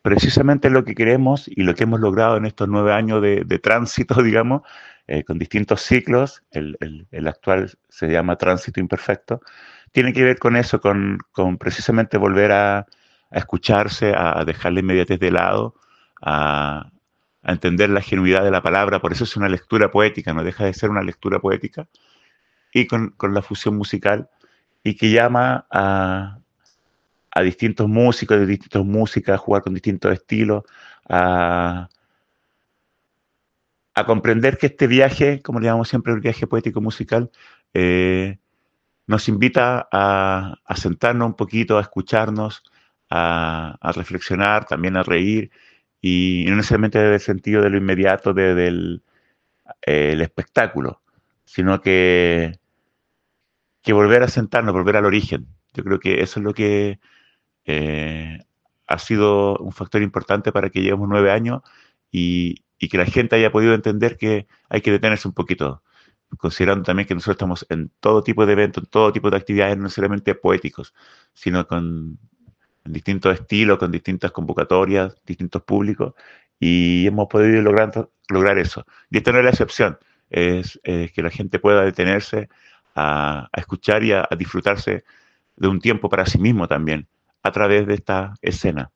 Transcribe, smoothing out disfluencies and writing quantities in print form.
precisamente lo que queremos y lo que hemos logrado en estos 9 años de tránsito, digamos, con distintos ciclos, el actual se llama tránsito imperfecto, tiene que ver con eso, con precisamente volver a escucharse, a dejar la inmediatez de lado, a, a entender la genuidad de la palabra, por eso es una lectura poética, no deja de ser una lectura poética, y con la fusión musical, y que llama a distintos músicos de distintas músicas, a jugar con distintos estilos, a, a comprender que este viaje, como le llamamos siempre el viaje poético musical, eh, nos invita a sentarnos un poquito, a escucharnos, a reflexionar, también a reír, y no necesariamente desde el sentido de lo inmediato, desde el espectáculo, sino que volver a sentarnos, volver al origen. Yo creo que eso es lo que eh, ha sido un factor importante para que llevemos 9 años y que la gente haya podido entender que hay que detenerse un poquito, considerando también que nosotros estamos en todo tipo de eventos, en todo tipo de actividades, no necesariamente poéticos, sino en distintos estilos, con distintas convocatorias, distintos públicos, y hemos podido lograr eso. Y esta no es la excepción, es que la gente pueda detenerse a escuchar y a disfrutarse de un tiempo para sí mismo también, a través de esta escena.